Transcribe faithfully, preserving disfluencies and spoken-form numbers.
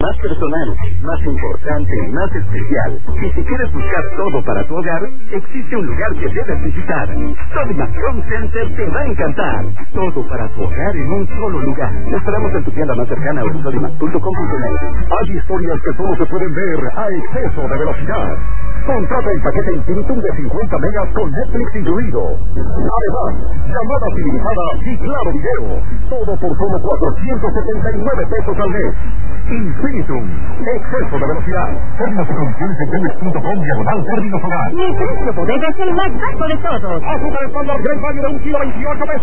más personal, más importante y más especial. Y si quieres buscar todo para tu hogar, existe un lugar que debes visitar. Sodimac Home Center te va a encantar. Todo para tu hogar en un solo lugar. Te esperamos en tu tienda más cercana o en sodimac punto com punto net. Hay historias que solo se pueden ver a exceso de velocidad. Contrata el paquete Infinitum de cincuenta megas con Netflix incluido. Además, llamadas ilimitadas y claro video. Todo por solo cuatrocientos setenta y nueve pesos al mes. Infinitum, exceso de velocidad. Términos y condiciones en teles punto com diagonal términos hogar. Mi precio bodega es el más bajo de todos. Azúcar estándar Gran Value de un kilo veintiocho pesos.